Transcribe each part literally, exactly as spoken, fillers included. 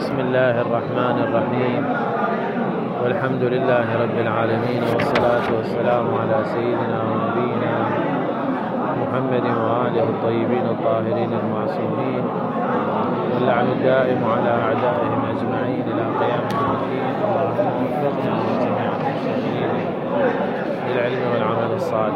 بسم الله الرحمن الرحيم، والحمد لله رب العالمين، والصلاة والسلام على سيدنا ونبينا محمد وآله الطيبين الطاهرين المعصومين، واللعن الدائم على أعدائهم أجمعين إلى قيام الدين. اللهم وفقنا وجميع المسلمين للعلم والعمل الصالح.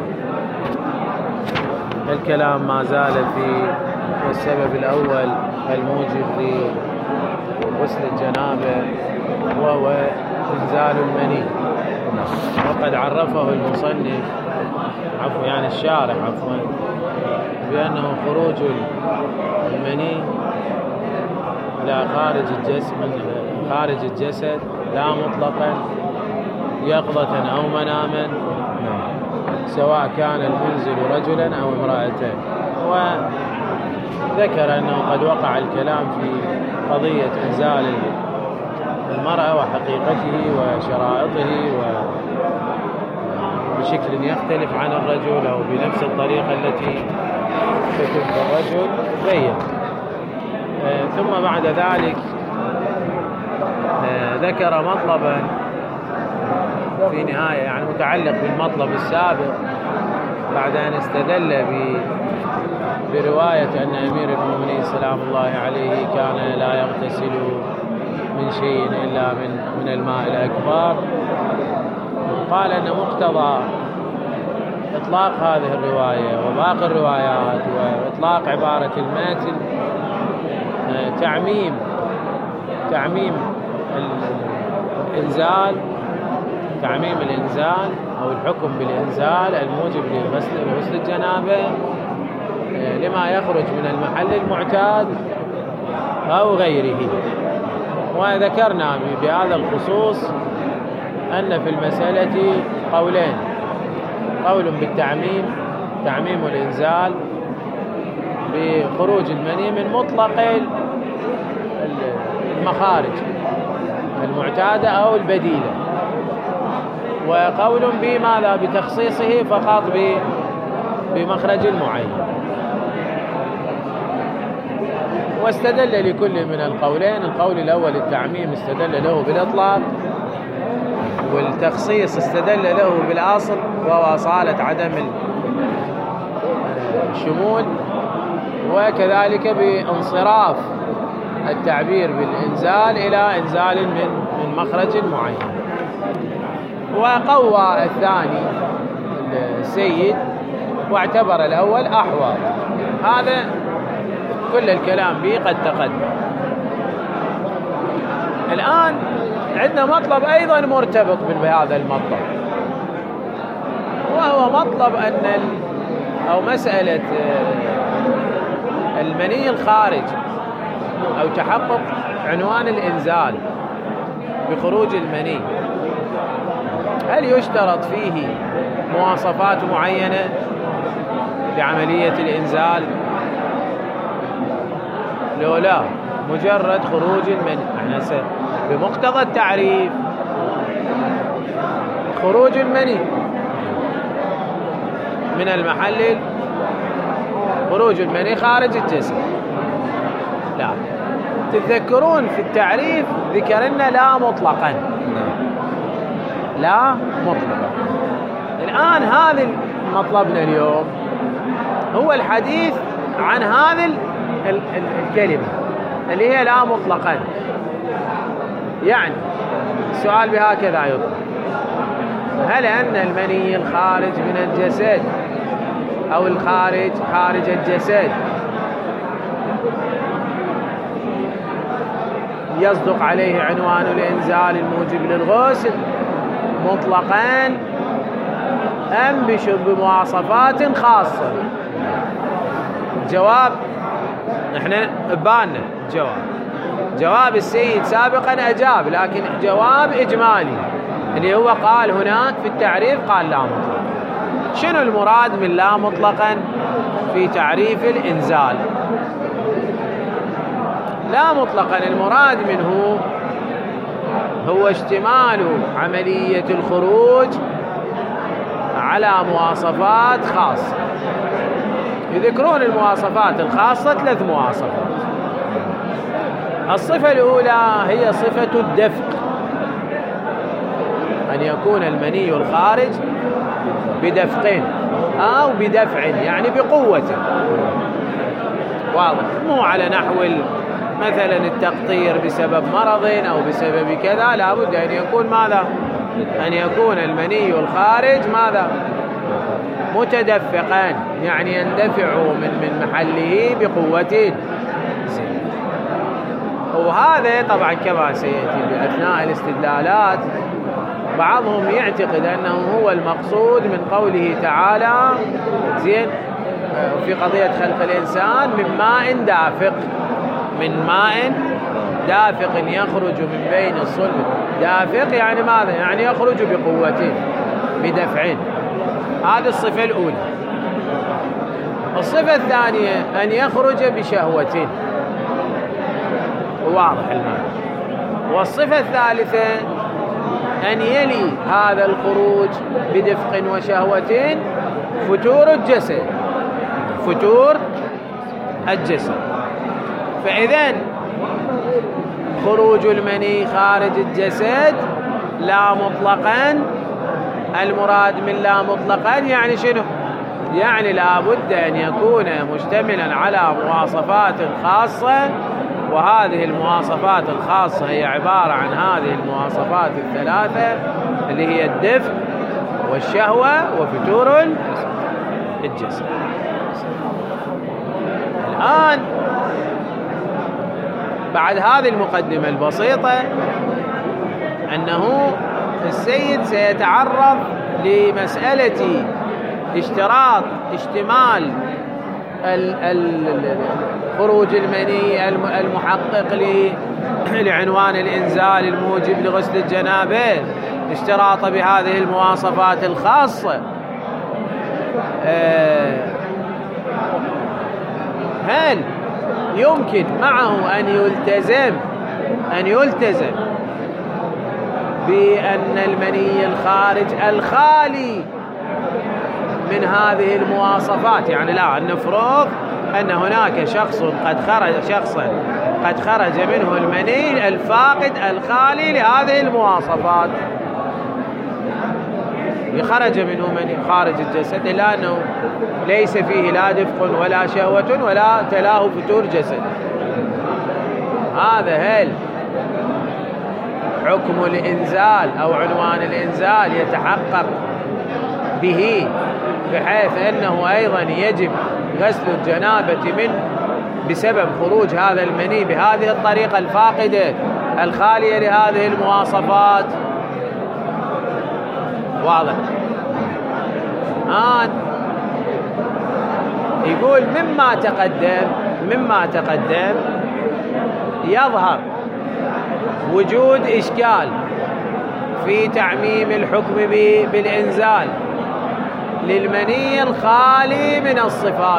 الكلام ما زال في السبب الأول الموجب لغسل الجنابة، وهو إنزال المني، وقد عرفه المصنف عفوا يعني الشارح عفوا بأنه خروج المني إلى خارج الجسد من خارج الجسد لا مطلقا يقظة أو مناما، سواء كان المنزل رجلا أو امرأة. وذكر أنه قد وقع الكلام في قضية إنزال المرأة وحقيقته وشرائطه وبشكل يختلف عن الرجل أو بنفس الطريقة التي تكون في الرجل بين. ثم بعد ذلك ذكر مطلبا في نهاية يعني متعلق بالمطلب السابق، بعد أن استدل برواية أن أمير المؤمنين سلام الله عليه كان لا يغتسل من شيء إلا من من الماء الأكبر. قال أن مقتضى إطلاق هذه الرواية وباقي الروايات وإطلاق عبارة الماتن تعميم تعميم الإنزال تعميم الإنزال أو الحكم بالإنزال الموجب لغسل الجنابة لما يخرج من المحل المعتاد أو غيره. وذكرنا بهذا الخصوص أن في المسألة قولين: قول بالتعميم، تعميم الإنزال بخروج المني من مطلق المخارج المعتادة أو البديلة، وقول بماذا بتخصيصه فقط بمخرج معين. واستدل لكل من القولين. القول الأول التعميم استدل له بالإطلاق، والتخصيص استدل له بالأصل وهو أصالة عدم الشمول، وكذلك بانصراف التعبير بالإنزال إلى إنزال من من مخرج معين. وقوى الثاني السيد واعتبر الأول أحوط. هذا كل الكلام به قد تقدم. الآن عندنا مطلب أيضا مرتبط بهذا المطلب، وهو مطلب أن أو مسألة المني الخارج أو تحقق عنوان الإنزال بخروج المني، هل يشترط فيه مواصفات معينة لعملية الإنزال؟ لو لا، مجرد خروج المني احنا بمقتضى التعريف خروج المني من المحل، خروج المني خارج الجسد. لا، تتذكرون في التعريف ذكرنا لا مطلقا، لا مطلقا. الآن هذا مطلبنا اليوم هو الحديث عن هذه الكلمة اللي هي لا مطلقا. يعني السؤال بهكذا يطرح: هل أن المني الخارج من الجسد أو الخارج خارج الجسد يصدق عليه عنوان الإنزال الموجب للغسل مطلقا أم بمواصفات خاصة؟ جواب احنا ببالنا جواب جواب السيد سابقا أجاب، لكن جواب إجمالي اللي هو قال هناك في التعريف قال لا مطلقا. شنو المراد من لا مطلقا في تعريف الإنزال؟ لا مطلقا المراد منه هو اشتمال عملية الخروج على مواصفات خاصة. يذكرون المواصفات الخاصة ثلاث مواصفات: الصفة الأولى هي صفة الدفق، أن يكون المني الخارج بدفق أو بدفع، يعني بقوة، واضح، مو على نحو مثلا التقطير بسبب مرض أو بسبب كذا، لا بد أن يكون ماذا؟ أن يكون المني الخارج ماذا؟ متدفقا، يعني يندفع من من محله بقوة. وهذا طبعا كما سيأتي بأثناء الاستدلالات بعضهم يعتقد أنه هو المقصود من قوله تعالى زين في قضية خلق الإنسان من ماء دافق، من ماء دافق يخرج من بين الصلب، دافق يعني ماذا؟ يعني يخرج بقوة بدفع. هذه الصفة الأولى. الصفة الثانية أن يخرج بشهوة، واضح المعنى. والصفة الثالثة أن يلي هذا الخروج بدفق وشهوة فتور الجسد، فتور الجسد. فإذن خروج المني خارج الجسد لا مطلقا، المراد من لا مطلقا يعني شنو؟ يعني لا بد أن يكون مشتملا على مواصفات خاصة، وهذه المواصفات الخاصة هي عبارة عن هذه المواصفات الثلاثة اللي هي الدفء والشهوة وفتور الجسد. الآن بعد هذه المقدمة البسيطة أنه السيد سيتعرض لمسألة اشتراط اشتمال خروج المني المحقق لعنوان الإنزال الموجب لغسل الجنابة، اشتراط بهذه المواصفات الخاصة. هل يمكن معه أن يلتزم أن يلتزم بأن المني الخارج الخالي من هذه المواصفات؟ يعني لا، أن نفرض أن هناك شخص قد خرج شخصا قد خرج منه المني الفاقد الخالي لهذه المواصفات، خرج منه مني خارج الجسد إلا أنه ليس فيه لا دفق ولا شهوة ولا تلاه فتور جسد. هذا هل حكم الإنزال أو عنوان الإنزال يتحقق به بحيث أنه أيضا يجب غسل الجنابة منه بسبب خروج هذا المني بهذه الطريقة الفاقدة الخالية لهذه المواصفات؟ واضح. الآن يقول مما تقدم مما تقدم يظهر وجود إشكال في تعميم الحكم بالإنزال للمني الخالي من الصفات.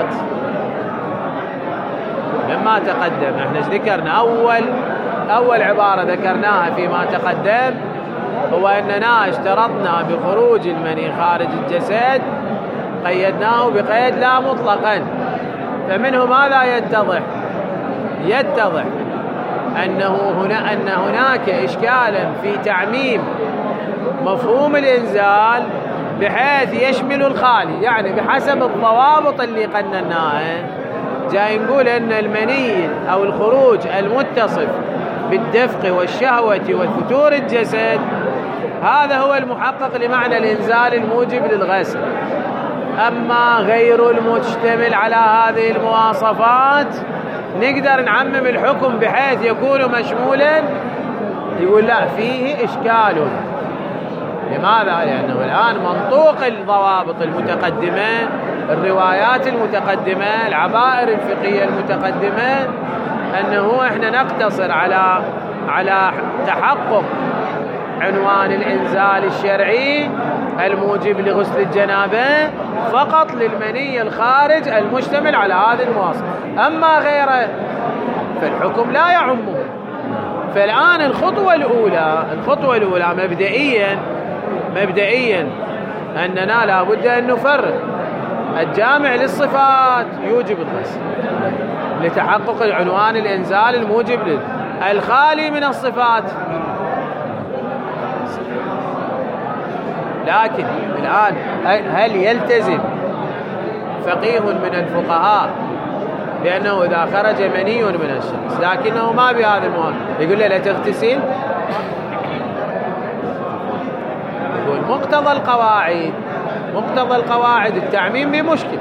مما تقدم احنا ذكرنا أول أول عبارة ذكرناها فيما تقدم هو أننا اشترطنا بخروج المني خارج الجسد، قيدناه بقيد لا مطلقا. فمنه ماذا يتضح؟ يتضح أنه هنا أن هناك إشكالا في تعميم مفهوم الإنزال بحيث يشمل الخالي، يعني بحسب الضوابط اللي قنناها جاي نقول أن المني أو الخروج المتصف بالدفق والشهوة وفتور الجسد هذا هو المحقق لمعنى الإنزال الموجب للغسل. أما غير المشتمل على هذه المواصفات نقدر نعمم الحكم بحيث يكون مشمولا. يقول لا، فيه إشكال. لماذا؟ لأنه الآن منطوق الضوابط المتقدمة، الروايات المتقدمة، العبائر الفقهية المتقدمة، أنه إحنا نقتصر على على تحقق عنوان الإنزال الشرعي الموجب لغسل الجنابة فقط للمني الخارج المشتمل على هذه المواصفات، أما غيره فالحكم لا يعمه. فالآن الخطوة الأولى الخطوة الأولى مبدئيا مبدئيا أننا لا بد أن نفرق الجامع للصفات يوجب الغسل لتحقق العنوان الإنزال الموجب الخالي من الصفات. لكن الآن هل يلتزم فقيه من الفقهاء بأنه إذا خرج مني من الشخص لكنه ما بهذا المواد يقول له لا تغتسل؟ يقول مقتضى القواعد مقتضى القواعد التعميم بمشكل.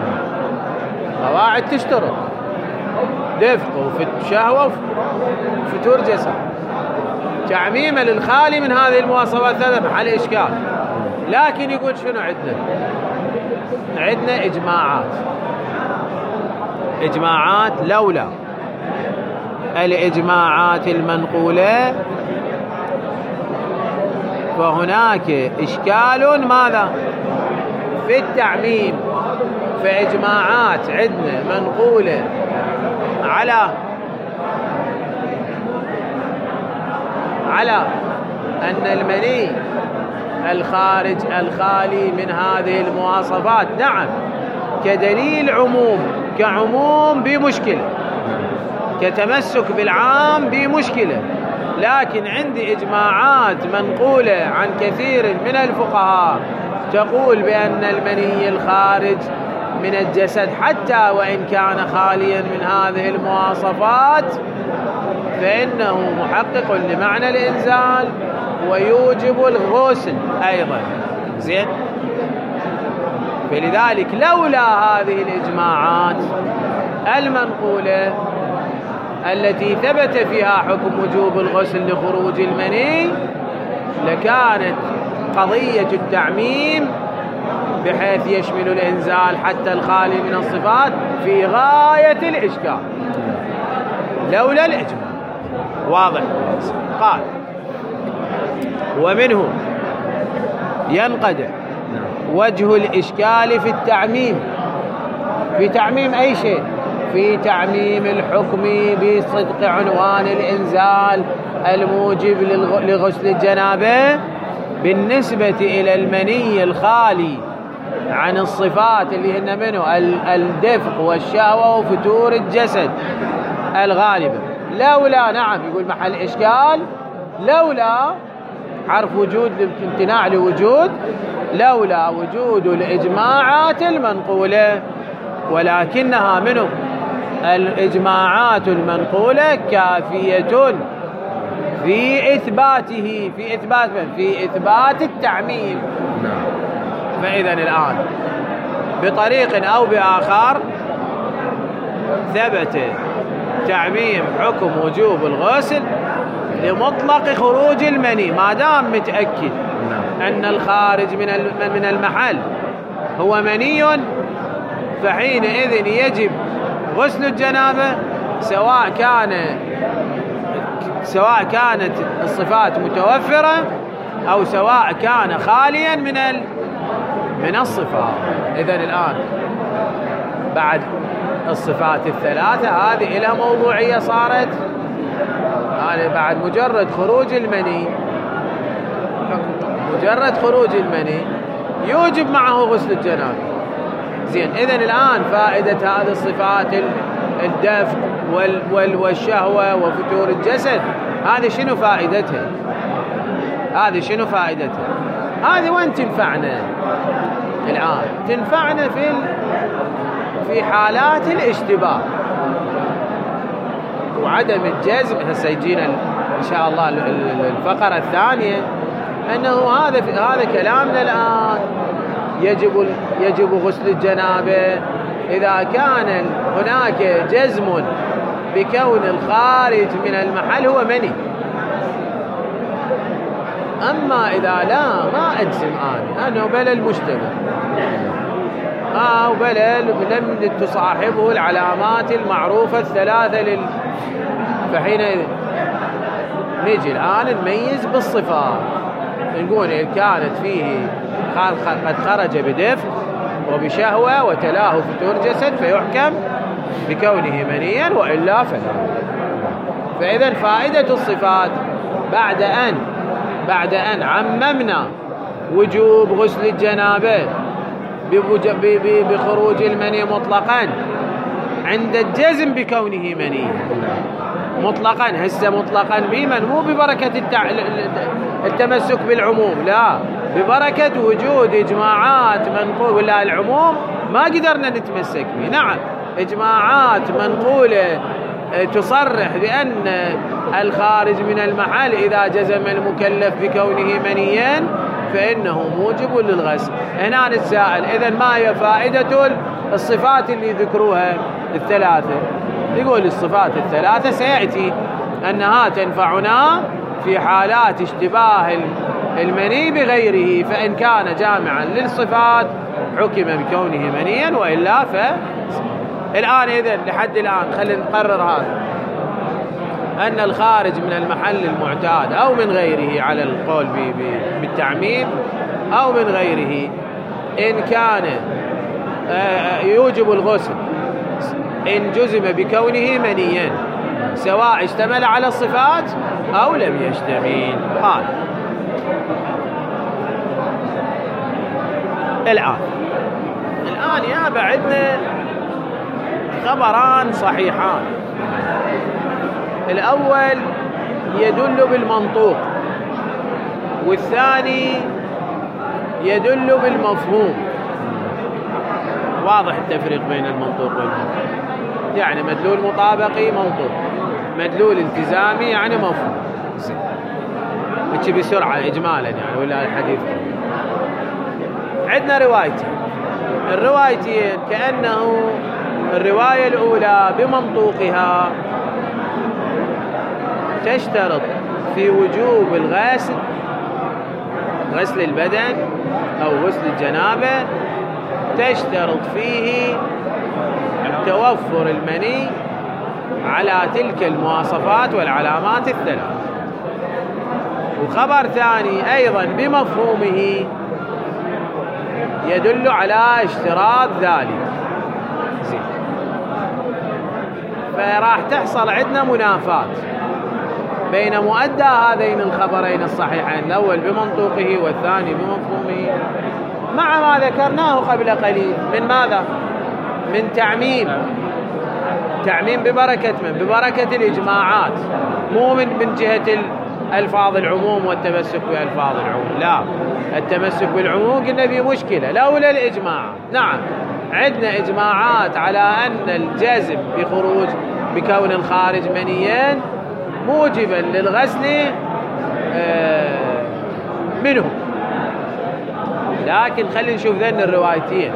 قواعد تشترط دفق وشهوة وفتور جسد، تعميم للخالي من هذه المواصفات هذا محل إشكال. لكن يقول شنو عندنا؟ عندنا إجماعات إجماعات لولا الإجماعات المنقولة فهناك إشكال ماذا؟ في التعميم. فإجماعات عندنا منقولة على على أن المني الخارج الخالي من هذه المواصفات نعم كدليل عموم، كعموم بمشكلة، كتمسك بالعام بمشكلة. لكن عندي إجماعات منقولة عن كثير من الفقهاء تقول بأن المني الخارج من الجسد حتى وإن كان خاليا من هذه المواصفات فإنه محقق لمعنى الإنزال ويوجب الغسل أيضا. زين. فلذلك لولا هذه الإجماعات المنقولة التي ثبت فيها حكم وجوب الغسل لخروج المني لكانت قضية التعميم بحيث يشمل الإنزال حتى الخالي من الصفات في غاية الإشكال لولا الإجماع. واضح؟ قال ومنه ينقدح وجه الإشكال في التعميم. في تعميم أي شيء؟ في تعميم الحكم بصدق عنوان الإنزال الموجب لغسل الجنابة بالنسبة إلى المني الخالي عن الصفات اللي هن منه الدفق والشهوة وفتور الجسد الغالبة. لولا نعم يقول محل إشكال لولا حرف وجود امتناع لوجود لولا وجود الإجماعات المنقولة. ولكنها منه الإجماعات المنقولة كافية في إثباته في إثبات في إثبات التعميم. فإذا الآن بطريق أو بآخر ثبت تعميم حكم وجوب الغسل لمطلق خروج المني ما دام متأكد أن الخارج من من المحل هو مني فحينئذ يجب غسل الجنابة سواء كان سواء كانت الصفات متوفرة أو سواء كان خاليا من ال من الصفات. إذن الآن بعد الصفات الثلاثة هذه لها موضوعية صارت يعني بعد مجرد خروج المني مجرد خروج المني يوجب معه غسل الجنابة. زين. إذن الآن فائدة هذه الصفات الدفق وال وال والشهوة وفتور الجسد هذه شنو فائدتها؟ هذه شنو فائدتها؟ هذه وين تنفعنا الآن؟ تنفعنا في في حالات الاشتباه وعدم الجزم. هسه يجينا إن شاء الله الفقرة الثانية أنه هذا هذا كلامنا الآن يجب يجب غسل الجنابة إذا كان هناك جزم بكون الخارج من المحل هو مني. أما إذا لا ما أجزم أنا أنه بلا المشتبه آه وبلا لم تصاحبه العلامات المعروفة الثلاثة لل... فحينئذ نجي الآن نميز بالصفات نقول إن كانت فيه قد خرج بدفق وبشهوة وتلاه فتور جسد فيحكم بكونه منيا وإلا فلا. فإذا فائدة الصفات بعد أن بعد أن عممنا وجوب غسل الجنابة بخروج المني مطلقا عند الجزم بكونه مني مطلقا، هسه مطلقا بمن؟ مو ببركة التع... التمسك بالعموم، لا، ببركة وجود إجماعات منقول، ولا العموم ما قدرنا نتمسك به. نعم، إجماعات منقولة تصرح بأن الخارج من المحل إذا جزم المكلف بكونه منيا فإنه موجب للغسل. هنا نتساءل، إذن ما هي فائدة الصفات اللي ذكروها الثلاثة؟ يقول الصفات الثلاثة سيأتي أنها تنفعنا في حالات اشتباه المني بغيره، فإن كان جامعا للصفات حكم بكونه منيا، وإلا ف الآن إذن لحد الآن خلينا نقرر هذا، أن الخارج من المحل المعتاد أو من غيره على القول بالتعميم أو من غيره إن كان يوجب الغسل إن جزم بكونه منيا، سواء اشتمل على الصفات أو لم يشتمل. قال الآن الآن يا بعدنا خبران صحيحان. الأول يدل بالمنطوق، والثاني يدل بالمفهوم. واضح التفريق بين المنطوق والمفهوم، يعني مدلول مطابقي منطوق، مدلول التزامي يعني مفهوم. اتشي بسرعة إجمالا يعني، ولا الحديث. عندنا روايتين، الروايتين كأنه الرواية الأولى بمنطوقها تشترط في وجوب الغسل، غسل البدن أو غسل الجنابة، تشترط فيه توفر المني على تلك المواصفات والعلامات الثلاث. وخبر ثاني أيضا بمفهومه يدل على اشتراط ذلك. زين، فراح تحصل عندنا منافاة بين مؤدى هذين الخبرين الصحيحين، الأول بمنطوقه والثاني بمفهومه، مع ما ذكرناه قبل قليل من ماذا؟ من تعميم، تعميم ببركة من؟ ببركة الإجماعات، مو من من جهة ألفاظ العموم والتمسك بألفاظ العموم، لا، التمسك بالعموم قلنا به مشكلة لولا الإجماع. نعم، عندنا إجماعات على أن الجزم بخروج بكون الخارج منيا موجبا للغسل منه، لكن خلينا نشوف ذن الروايتين.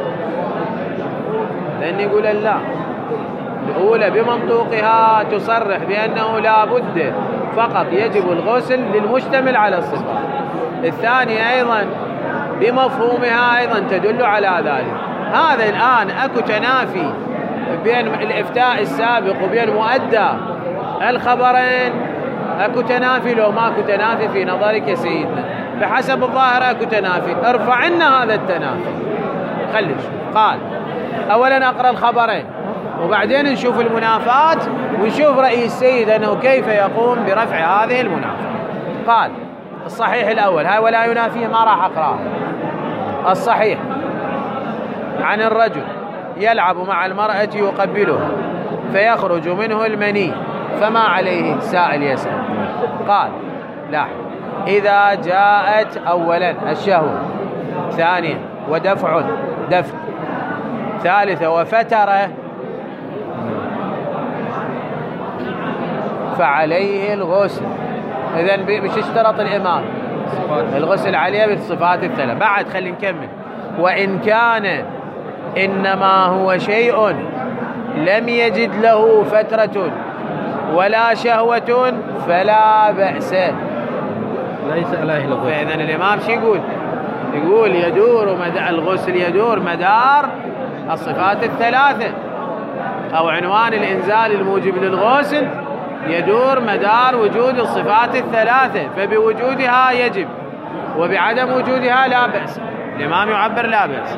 ذن يقول لا، الأولى بمنطوقها تصرح بأنه لا بد فقط يجب الغسل للمشتمل على الصفات، الثانية أيضا بمفهومها أيضا تدل على ذلك. هذا الآن أكو تنافي بين الإفتاء السابق وبين مؤدى الخبرين؟ أكو تنافي لو ما أكو تنافي في نظرك يا سيدنا؟ بحسب الظاهر أكو تنافي، ارفع لنا هذا التنافي. خلي نشوف. قال أولا أقرأ الخبرين وبعدين نشوف المنافات ونشوف رأي السيد أنه كيف يقوم برفع هذه المنافات. قال الصحيح الأول، هاي ولا ينافيه ما راح أقرأه. الصحيح عن الرجل يلعب مع المرأة يقبلها فيخرج منه المني فما عليه؟ سائل يسأل. قال لا، إذا جاءت أولا الشهوة، ثانيا ودفع دفع، ثالثة وفترة، فعليه الغسل. إذن مش اشترط الإمام الغسل عليه بالصفات الثلاث. بعد خلي نكمل. وإن كان إنما هو شيء لم يجد له فترة ولا شهوة فلا بأس، ليس عليه الغسل. فإذن الإمام شو يقول؟ يقول يدور مدار الغسل، يدور مدار الصفات الثلاثة، أو عنوان الإنزال الموجب للغسل يدور مدار وجود الصفات الثلاثة، فبوجودها يجب وبعدم وجودها لا بأس. الإمام يعبر لا بأس.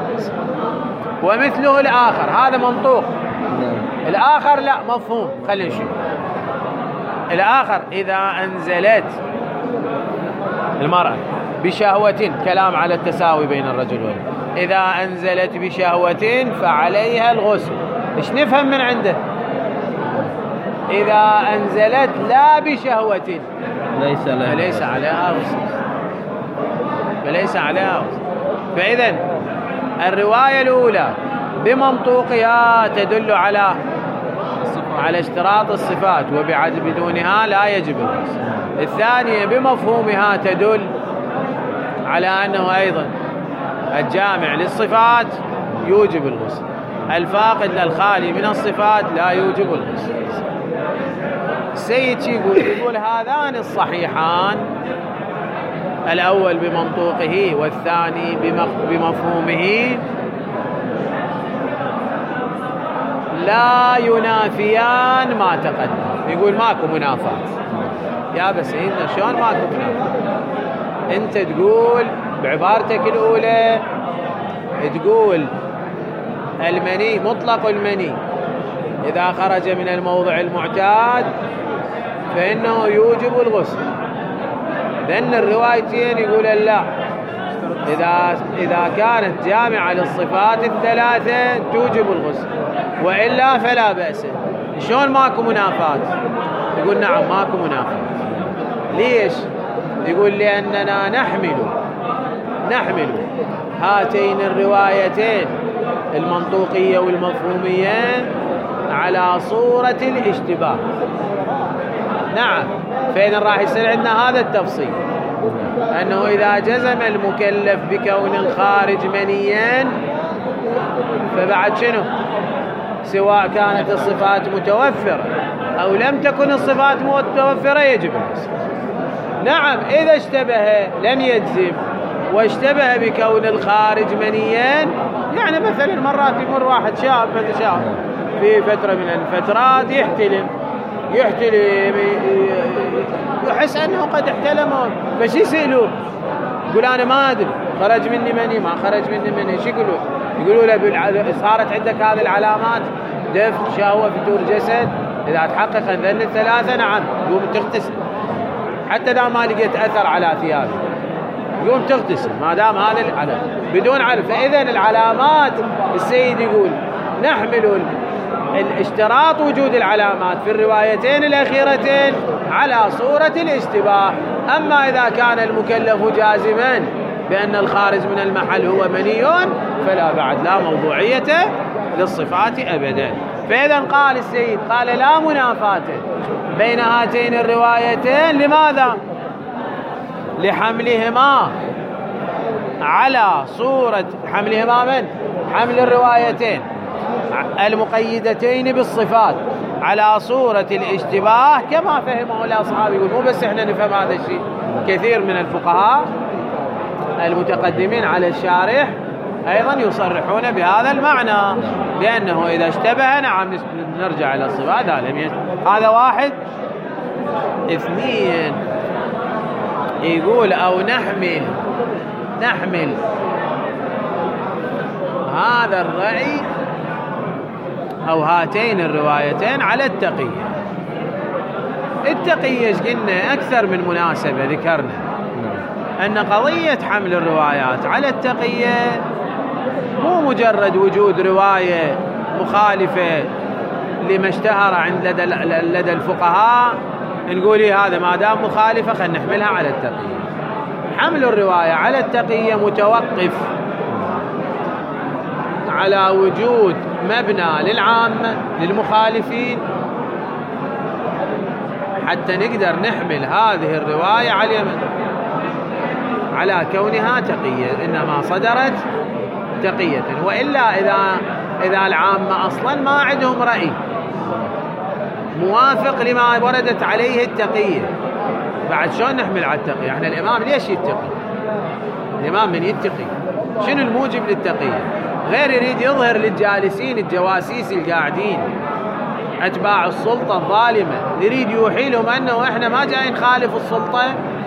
ومثله الآخر، هذا منطوق. الآخر لا، مفهوم. خلينا نشوف الآخر. إذا أنزلت المرأة بشهوة، كلام على التساوي بين الرجل والمرأة، إذا أنزلت بشهوة فعليها الغسل. إيش نفهم من عنده؟ إذا أنزلت لا بشهوة ليس عليها فليس عليها غسل فليس عليها غسل. فإذا الرواية الأولى بمنطوقها تدل على على اشتراط الصفات وبعد بدونها لا يجب الغسل. الثانية بمفهومها تدل على أنه أيضا الجامع للصفات يوجب الغسل، الفاقد للخالي من الصفات لا يوجب الغسل. السيد يقول يقول هذان الصحيحان، الأول بمنطوقه والثاني بمفهومه، لا ينافيان ما تقدم. يقول ماكو منافاة. يا بس سيدنا شلون ماكو منافاة؟ انت تقول بعبارتك الأولى تقول المني مطلق المني إذا خرج من الموضع المعتاد فإنه يوجب الغسل، لأن الروايتين يقول لا، إذا إذا كانت جامعة للصفات الثلاثة توجب الغسل، وإلا فلا بأس. شلون ماكو منافاة؟ يقول نعم ماكو منافاة. ليش؟ يقول لأننا نحمل نحمل هاتين الروايتين المنطوقية والمفهومية على صورة الاشتباه. نعم، فإذا راح يصير عندنا هذا التفصيل، أنه إذا جزم المكلف بكون الخارج منيا فبعد شنو؟ سواء كانت الصفات متوفرة أو لم تكن الصفات متوفرة يجب الغسل. نعم، إذا اشتبه لم يجزم واشتبه بكون الخارج منيا، يعني مثلا مرات يمر واحد شاب شاب في فترة من الفترات يحتلم يحتلم يحس أنه قد احتلم، فش يسألوه؟ يقول أنا ما أدري خرج مني مني ما خرج مني مني. شو يقولوا؟ يقولوا له صارت عندك هذه العلامات، دفء، شهوة، فتور جسد، إذا تحقق ذن الثلاثة نعم يقوم تغتسل، حتى إذا ما لقيت أثر على ثيابه يقوم تغتسل ما دام هذا العلامة بدون علم. فإذا العلامات السيد يقول نحمل الاشتراط وجود العلامات في الروايتين الأخيرتين على صورة الاشتباه. أما إذا كان المكلف جازما بأن الخارج من المحل هو مني فلا بعد لا موضوعية للصفات أبدا. فإذا قال السيد قال لا منافاة بين هاتين الروايتين. لماذا؟ لحملهما على صورة حملهما من حمل الروايتين المقيدتين بالصفات على صورة الاشتباه كما فهمه الأصحاب. يقول مو بس احنا نفهم هذا الشيء، كثير من الفقهاء المتقدمين على الشارح أيضا يصرحون بهذا المعنى، لأنه إذا اشتبه نعم نرجع إلى الصفات. هذا واحد. اثنين يقول أو نحمل نحمل هذا الرأي أو هاتين الروايتين على التقية. التقية قلنا أكثر من مناسبة ذكرنا أن قضية حمل الروايات على التقية مو مجرد وجود رواية مخالفة لما اشتهر عند لدى, لدى الفقهاء نقول هذا ما دام مخالفة خلينا نحملها على التقية. حمل الرواية على التقية متوقف على وجود مبنى للعامة للمخالفين حتى نقدر نحمل هذه الرواية على اليمن على كونها تقية، إنما صدرت تقية. وإلا إذا إذا العامة أصلا ما عندهم رأي موافق لما وردت عليه التقية، بعد شلون نحمل على التقية؟ احنا الإمام ليش يتقي؟ الإمام من يتقي؟ شنو الموجب للتقية؟ غير يريد يظهر للجالسين الجواسيس القاعدين أتباع السلطة الظالمة، يريد يوحي لهم أنه إحنا ما جاي نخالف السلطة.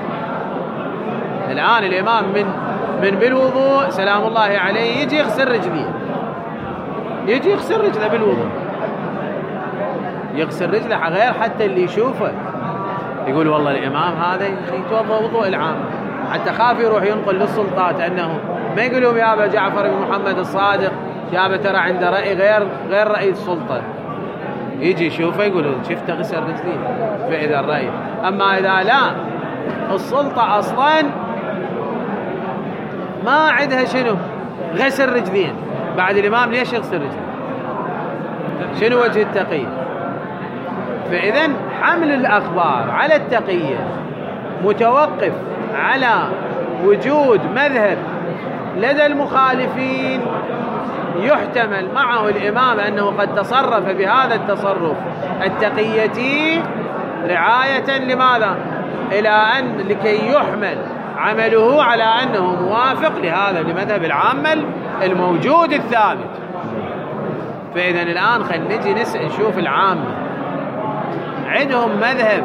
الآن الإمام من من بالوضوء سلام الله عليه يجي يغسل رجليه، يجي يغسل رجله بالوضوء، يغسل رجله غير حتى اللي يشوفه يقول والله الإمام هذا يتوضأ وضوء العام، حتى خاف يروح ينقل للسلطات أنه ما يقولوا يا أبا جعفر بن محمد الصادق يا أبا ترى عنده رأي غير غير رأي السلطة، يجي يشوفه يقول شفت غسل رجلين فإذا الرأي. أما إذا لا السلطة أصلا ما عندها شنو غسل رجلين بعد الإمام ليش يغسل رجلين؟ شنو وجه التقية؟ فإذن حمل الأخبار على التقية متوقف على وجود مذهب لدى المخالفين يحتمل معه الإمام أنه قد تصرف بهذا التصرف التقية رعاية لماذا؟ إلى أن لكي يحمل عمله على أنه موافق لهذا لمذهب العامة الموجود الثابت. فإذا الآن خلينا نجي نسأل نشوف العامة عندهم مذهب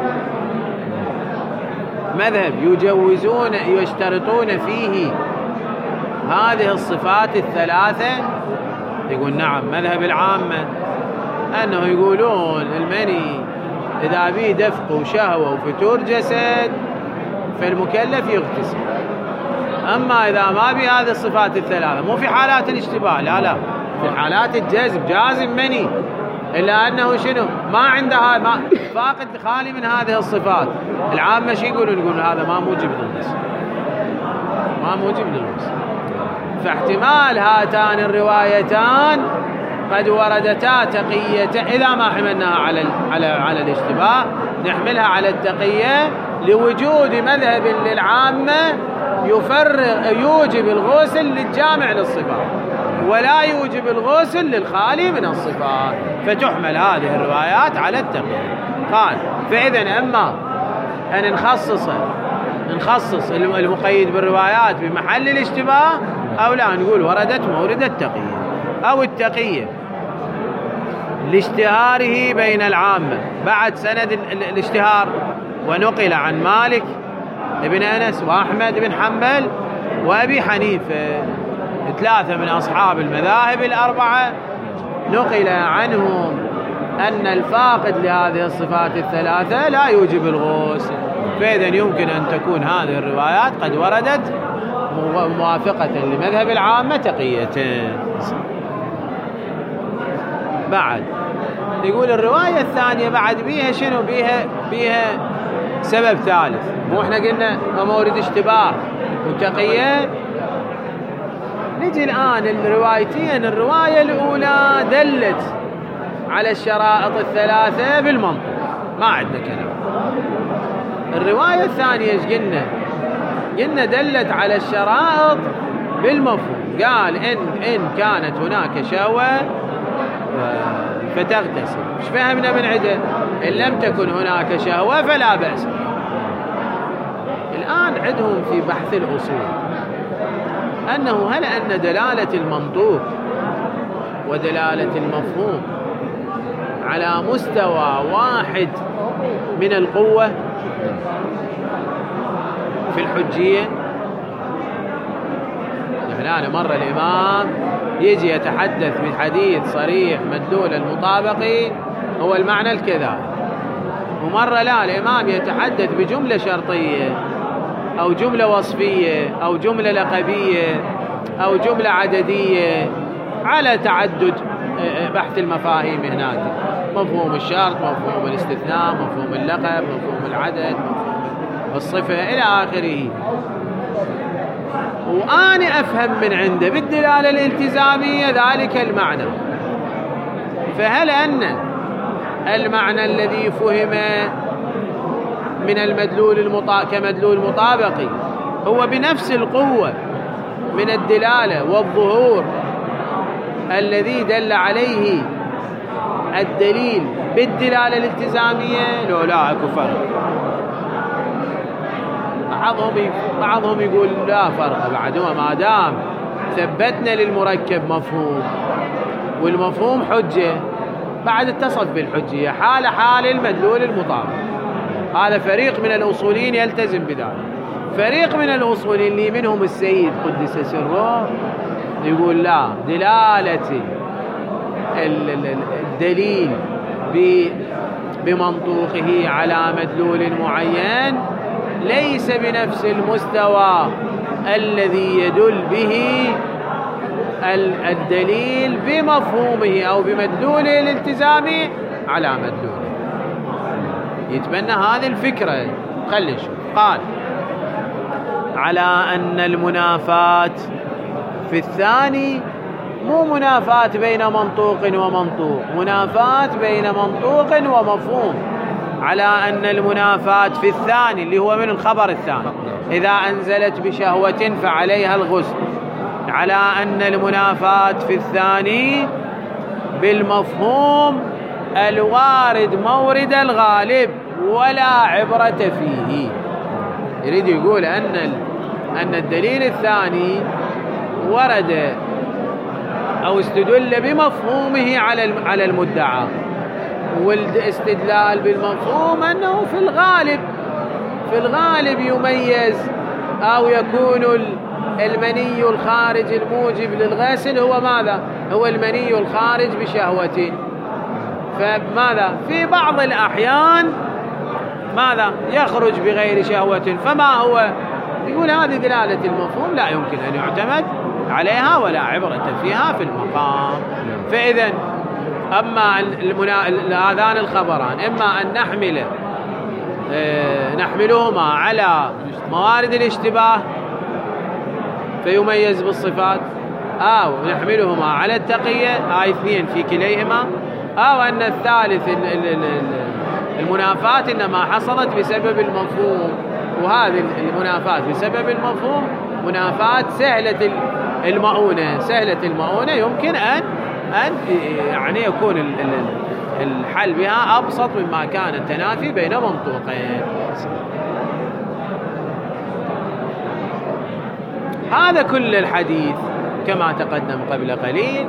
مذهب يجوزون يشترطون فيه هذه الصفات الثلاثة. يقول نعم مذهب العامة أنه يقولون المني إذا به دفق وشهوة وفتور جسد فالمكلف يغتسل. أما إذا ما به هذه الصفات الثلاثة مو في حالات الاشتباه لا لا في حالات الجذب جازم مني إلا أنه شنو ما عندها ما فاقد خالي من هذه الصفات. العامة شو يقولون؟ يقولون هذا ما موجب للغسل ما موجب للغسل. فاحتمال هاتان الروايتان قد وردتا تقية إذا ما حملناها على على على الاشتباه نحملها على التقية لوجود مذهب للعامة يفرغ يوجب الغسل للجامع للصفات ولا يوجب الغسل للخالي من الصفات فتحمل هذه الروايات على التقية. قال فإذا أما أن نخصص نخصص المقيد بالروايات بمحل الاشتباه أو لا نقول وردت مورد التقية أو التقية لاشتهاره بين العامة بعد سند الاشتهار ونقل عن مالك ابن أنس وأحمد بن حنبل وأبي حنيفة ثلاثة من أصحاب المذاهب الأربعة نقل عنهم أن الفاقد لهذه الصفات الثلاثة لا يوجب الغسل. فإذا يمكن أن تكون هذه الروايات قد وردت موافقة لمذهب العامة تقية. بعد يقول الرواية الثانية بعد بيها شنو بيها بيها سبب ثالث. مو احنا قلنا مورد اشتباه وتقية. نجي الآن الروايتين. الرواية الأولى دلت على الشرائط الثلاثة بالمنطق ما عندنا كلام. الرواية الثانية ايش قلنا؟ قلنا دلت على الشرائط بالمفهوم. قال إن إن كانت هناك شهوة فتغتسل. ايش فهمنا من عنده؟ إن لم تكن هناك شهوة فلا بأس. الآن عندهم في بحث الأصول أنه هل أن دلالة المنطوق ودلالة المفهوم على مستوى واحد من القوة في الحجية؟ يعني أنا مرة الإمام يجي يتحدث بحديث صريح مدلول المطابقي هو المعنى الكذا، ومرة لا الإمام يتحدث بجملة شرطية أو جملة وصفية أو جملة لقبية أو جملة عددية على تعدد بحث المفاهيم هناك. مفهوم الشرط، مفهوم الاستثناء، مفهوم اللقب، مفهوم العدد، مفهوم الصفة إلى آخره. وأنا أفهم من عنده بالدلالة الالتزامية ذلك المعنى. فهل أن المعنى الذي فهم من المدلول المطا... كمدلول مطابقي هو بنفس القوة من الدلالة والظهور الذي دل عليه الدليل بالدلالة الالتزامية؟ لو لا اكو فرق. بعضهم بعضهم يقول لا فرق بعد، ما دام ثبتنا للمركب مفهوم والمفهوم حجة بعد اتصف بالحجية حال حال المدلول المطابق. هذا فريق من الأصوليين يلتزم بذلك. فريق من الأصوليين اللي منهم السيد قدس سره يقول لا، دلالة الدليل بمنطوقه على مدلول معين ليس بنفس المستوى الذي يدل به الدليل بمفهومه أو بمدلوله الالتزامي على مدلوله، يتبنى هذه الفكرة. خلي نشوف. قال على أن المنافاة في الثاني مو منافاة بين منطوق ومنطوق، منافاة بين منطوق ومفهوم. على أن المنافاة في الثاني اللي هو من الخبر الثاني إذا أنزلت بشهوة فعليها الغسل، على أن المنافاة في الثاني بالمفهوم الوارد مورد الغالب ولا عبرة فيه. يريد يقول أن أن الدليل الثاني ورد أو استدل بمفهومه على على المدعى، والاستدلال بالمفهوم أنه في الغالب في الغالب يميز أو يكون المني الخارج الموجب للغسل هو ماذا؟ هو المني الخارج بشهوة. فماذا؟ في بعض الأحيان ماذا؟ يخرج بغير شهوة. فما هو؟ يقول هذه دلالة المفهوم لا يمكن أن يعتمد عليها ولا عبرة فيها في المقام. فإذا أما هذان الخبران إما أن نحمل اه نحملهما على موارد الاشتباه فيميز بالصفات، أو نحملهما على التقية، هاي اثنين في كليهما، أو أن الثالث المنافاة إنما حصلت بسبب المفهوم، وهذه المنافاة بسبب المفهوم منافاة سهلة المؤونة. سهلة المؤونة يمكن أن أن يعني يكون الحل بها أبسط مما كان التنافي بين منطوقين. هذا كل الحديث كما تقدم قبل قليل.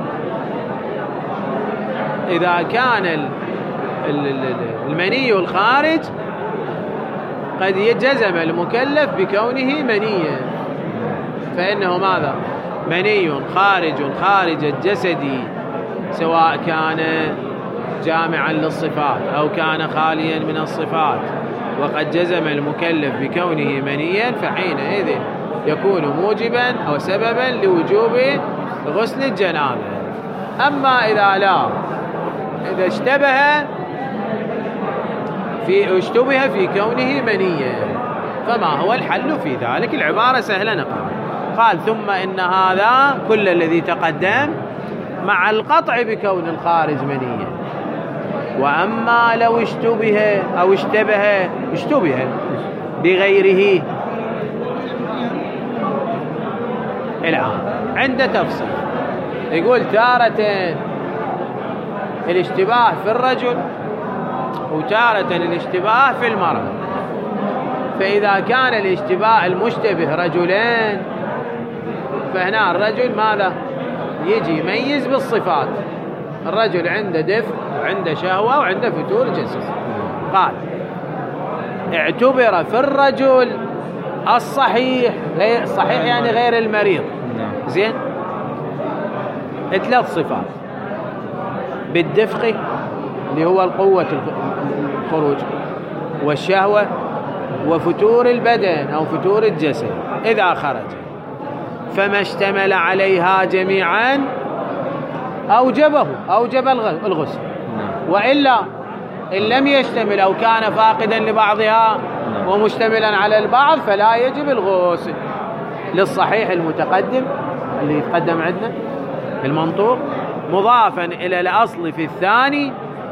إذا كان المني الخارج قد يجزم المكلف بكونه منيا، فإنه ماذا؟ مني خارج خارج الجسد، سواء كان جامعا للصفات أو كان خاليا من الصفات، وقد جزم المكلف بكونه منيا، فحينئذ يكون موجبا أو سببا لوجوب غسل الجنابة. أما إذا لا، إذا اشتبه في اشتبه في كونه منيا، فما هو الحل في ذلك؟ العبارة سهلة نقرأ. قال ثم إن هذا كل الذي تقدم مع القطع بكون الخارج منيا. وأما لو اشتبه أو اشتبه اشتبه بغيره، الآن عند تفصيل يقول تارة الاشتباه في الرجل وتارة الاشتباه في المرأة. فإذا كان الاشتباه المشتبه رجلين، فهنا الرجل ماذا؟ يجي يميز بالصفات. الرجل عنده دفء وعنده شهوة وعنده فتور جسد. قال اعتبر في الرجل الصحيح، غير الصحيح يعني غير المريض، زين، ثلاث صفات: بالدفق اللي هو القوة الخروج، والشهوة، وفتور البدن أو فتور الجسد إذا خرج. فما اشتمل عليها جميعا أوجبه أوجب الغسل، وإلا إن لم يشتمل أو كان فاقدا لبعضها ومشتملا على البعض فلا يجب الغسل. للصحيح المتقدم اللي يتقدم عندنا المنطوق مضافا إلى الأصل في الثاني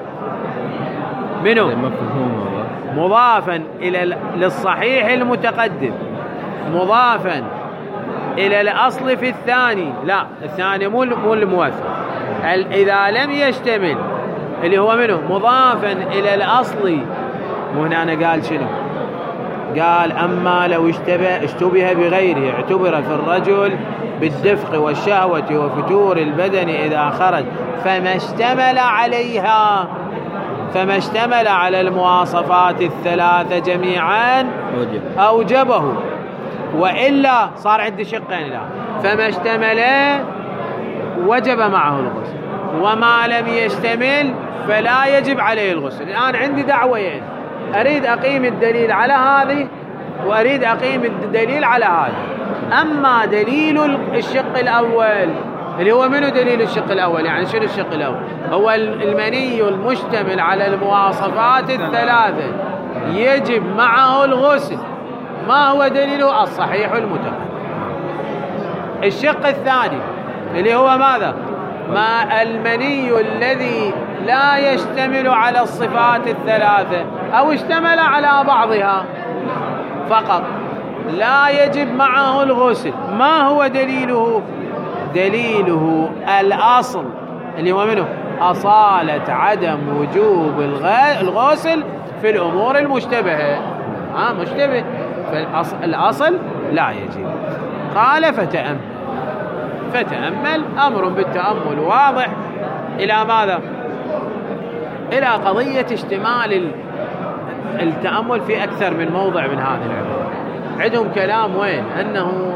منه، مضافا إلى للصحيح المتقدم مضافا إلى الأصل في الثاني، لا الثاني مو مو الموثق. إذا لم يشتمل اللي هو منه مضافا إلى الأصل، وهنا أنا قال شنو؟ قال أما لو اشتبه اشتبه بغيره اعتبر في الرجل بالدفق والشهوة وفتور البدن إذا خرج. فما اشتمل عليها فما اشتمل على المواصفات الثلاثة جميعا أوجبه، وإلا صار عندي شقين. لا، فما اشتمل وجب معه الغسل، وما لم يشتمل فلا يجب عليه الغسل. الآن عندي دعوين، أريد أقيم الدليل على هذه وأريد أقيم الدليل على هذه. أما دليل الشق الأول اللي هو منو دليل الشق الأول؟ يعني شنو الشق الأول؟ هو المني المشتمل على المواصفات الثلاثة يجب معه الغسل. ما هو دليله؟ الصحيح المتقدم. الشق الثاني اللي هو ماذا؟ ما المني الذي لا يشتمل على الصفات الثلاثة أو اشتمل على بعضها فقط لا يجب معه الغسل. ما هو دليله؟ دليله الأصل اللي هو منه أصالة عدم وجوب الغسل في الأمور المشتبهة. آه مشتبه فالأصل لا يجب. قال فتأمل. فتأمل أمر بالتأمل واضح إلى ماذا؟ إلى قضية اشتمال التأمل في أكثر من موضع من هذه العبارة. عندهم كلام وين؟ أنه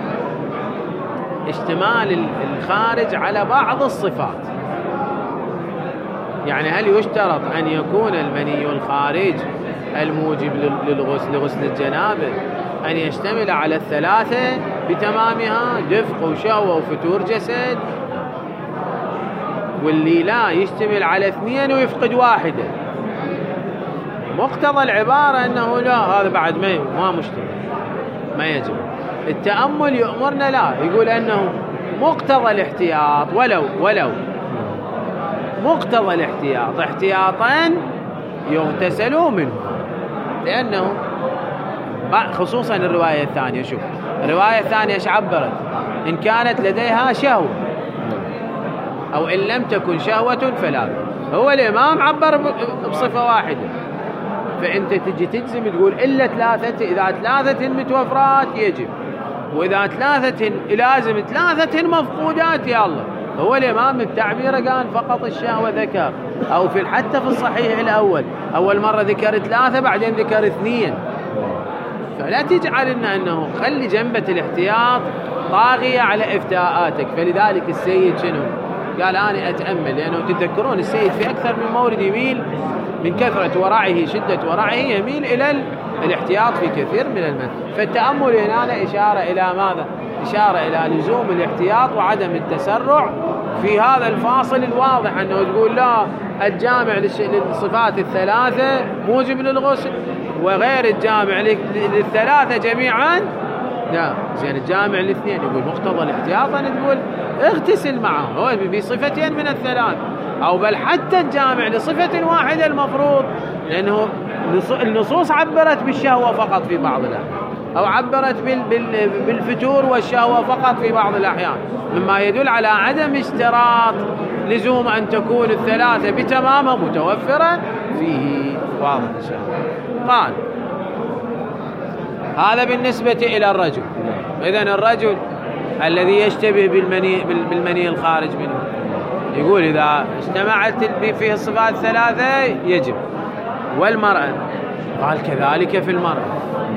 اشتمال الخارج على بعض الصفات. يعني هل يشترط أن يكون المني الخارج الموجب للغسل لغسل الجنابة أن يشتمل على الثلاثة بتمامها، دفق وشهوة وفتور جسد، واللي لا يشتمل على اثنين ويفقد واحدة؟ مقتضى العبارة أنه لا، هذا بعد ما ما مشتمل، ما يجب. التأمل يأمرنا لا، يقول أنه مقتضى الاحتياط ولو ولو مقتضى الاحتياط احتياطا يغتسل منه، لأنه خصوصا الرواية الثانية. شوف الرواية الثانية ايش عبرت؟ إن كانت لديها شهوة أو إن لم تكن شهوة فلا. هو الإمام عبر بصفة واحدة، فأنت تجي تجزم تقول إلا ثلاثة، إذا ثلاثة متوفرات يجب، وإذا ثلاثة لازم ثلاثة مفقودات يا الله. هو الإمام التعبير قال فقط الشهوة ذكر، أو في حتى في الصحيح الأول أول مرة ذكر ثلاثة بعدين ذكر اثنين. فلا تجعل لنا أنه خلي جنبة الاحتياط طاغية على إفتاءاتك. فلذلك السيد شنو قال؟ أنا أتأمل، لأنه تذكرون السيد في أكثر من مورد يميل من كثرة ورعه شدة ورعه يميل إلى الاحتياط في كثير من المنع. فالتأمل هنا إشارة إلى ماذا؟ إشارة إلى لزوم الاحتياط وعدم التسرع في هذا الفاصل الواضح، أنه تقول لا الجامع للصفات الثلاثة موجب للغسل وغير الجامع للثلاثة جميعا لا. زين الجامع الاثنين يقول مقتضى الاحتياط أن تقول اغتسل معه هو بصفتين من الثلاث، أو بل حتى الجامع لصفة واحدة المفروض، لأنه النصوص عبرت بالشهوة فقط في بعض الأحيان، أو عبرت بالفتور والشهوة فقط في بعض الأحيان، مما يدل على عدم اشتراط لزوم أن تكون الثلاثة بتمامها متوفرة فيه. واضح إن شاء الله. قال هذا بالنسبة إلى الرجل. إذن الرجل الذي يشتبه بالمني, بالمني الخارج منه يقول إذا اجتمعت فيه الصفات الثلاثة يجب. والمرأة قال كذلك في المرأة.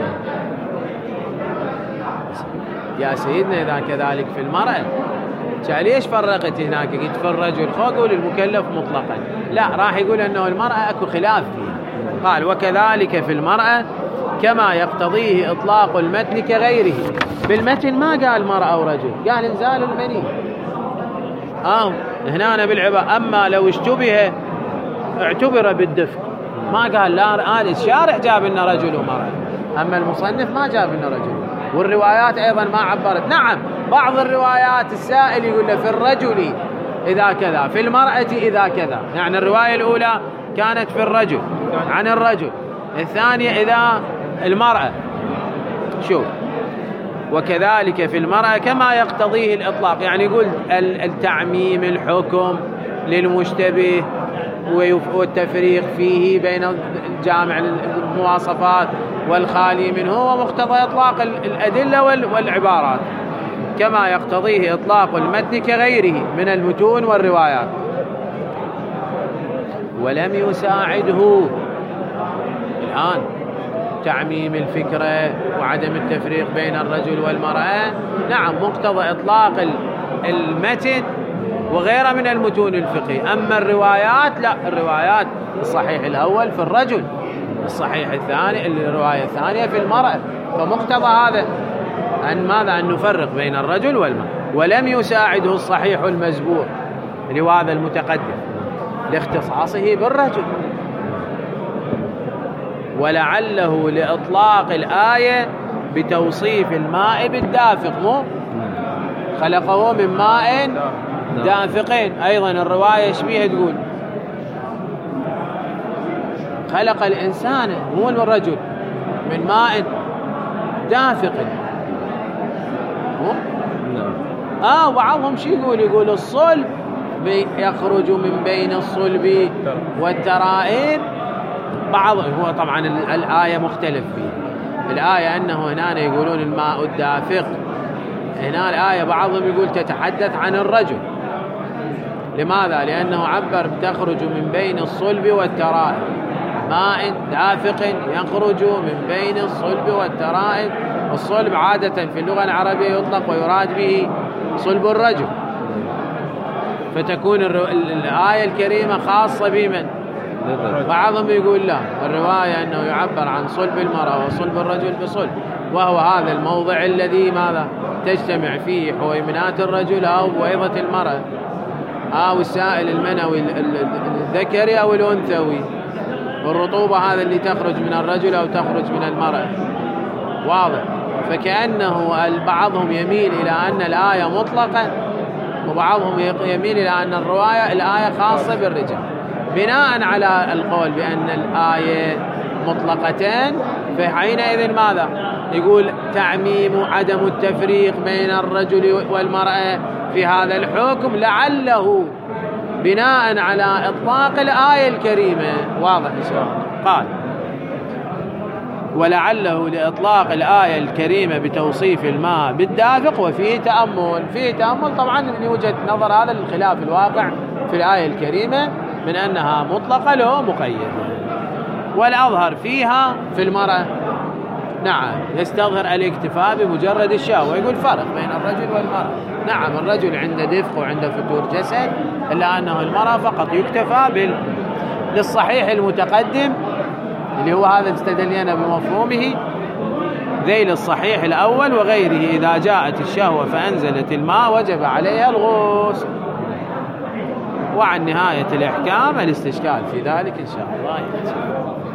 يا سيدنا إذا كذلك في المرأة ليش فرقت هناك؟ قلت في الرجل قول المكلف مطلقا، لا راح يقول أنه المرأة أكو خلاف فيها. قال وكذلك في المرأة كما يقتضيه إطلاق المتن كغيره. بالمتن ما قال مرأة ورجل، قال إنزال المني. آه هنا أنا بالعبارة أما لو اشتبه اعتبر بالدفق، ما قال لا. آل الشارع جاب لنا رجل ومرأة، أما المصنف ما جاب لنا رجل. والروايات أيضا ما عبرت. نعم بعض الروايات السائل يقول له في الرجل إذا كذا، في المرأة إذا كذا. يعني الرواية الأولى كانت في الرجل عن الرجل، الثانية إذا المرأة. شوف وكذلك في المرأة كما يقتضيه الإطلاق، يعني يقول التعميم الحكم للمشتبه والتفريق فيه بين جامع المواصفات والخالي منه هو مقتضى إطلاق الأدلة والعبارات كما يقتضيه إطلاق المتن كغيره من المتون والروايات. ولم يساعده الآن تعميم الفكرة وعدم التفريق بين الرجل والمرأة. نعم مقتضى إطلاق المتن وغيره من المتون الفقهية. أما الروايات لا، الروايات الصحيح الأول في الرجل، الصحيح الثاني الرواية الثانية في المرأة. فمقتضى هذا أن ماذا؟ أن نفرق بين الرجل والمرأة. ولم يساعده الصحيح المزبور اللي هو هذا المتقدم لاختصاصه بالرجل، ولعله لإطلاق الآية بتوصيف الماء بالدافق، مو خلقه من ماء دافقين. أيضا الرواية شبيهة تقول خلق الإنسان هو الرجل من ماء دافق. آه بعضهم شو يقول؟ يقول الصلب يخرج من بين الصلب والترائب. بعض هو طبعا الآية مختلف فيه. الآية أنه هنا يقولون الماء الدافق، هنا الآية بعضهم يقول تتحدث عن الرجل. لماذا؟ لأنه عبر تخرج من بين الصلب والترائب، ماء دافق يخرج من بين الصلب والترائب. الصلب عادة في اللغة العربية يطلق ويراد به صلب الرجل، فتكون الآية الكريمة خاصة بمن؟ بعضهم يقول لا، الرواية أنه يعبر عن صلب المرأة وصلب الرجل بصلب، وهو هذا الموضع الذي ماذا تجتمع فيه حويمنات الرجل أو بويضة المرأة أو السائل المنوي الذكري أو الأنثوي، والرطوبة هذا اللي تخرج من الرجل أو تخرج من المرأة. واضح؟ فكأنه بعضهم يميل إلى أن الآية مطلقة، وبعضهم يميل إلى أن الرواية الآية خاصة بالرجال، بناء على القول بأن الآية مطلقتان. فحينئذ ماذا يقول؟ تعميم عدم التفريق بين الرجل والمرأة في هذا الحكم لعله بناء على إطلاق الآية الكريمة. واضح إن شاء الله؟ قال ولعله لإطلاق الآية الكريمة بتوصيف الماء بالدافق. وفيه تأمل، فيه تأمل طبعا لوجهة نظر هذا الخلاف الواقع في الآية الكريمة من أنها مطلقة له مقيدة، والأظهر فيها في المرأة نعم يستظهر الاكتفاء بمجرد الشهوة. ويقول فرق بين الرجل والمرأة. نعم الرجل عنده دفق وعنده فتور جسد، إلا أنه المرأة فقط يكتفى بال... للصحيح المتقدم اللي هو هذا استدلنا بمفهومه ذيل الصحيح الأول وغيره. إذا جاءت الشهوة فأنزلت الماء وجب عليها الغسل. وعن نهاية الإحكام الاستشكال في ذلك إن شاء الله.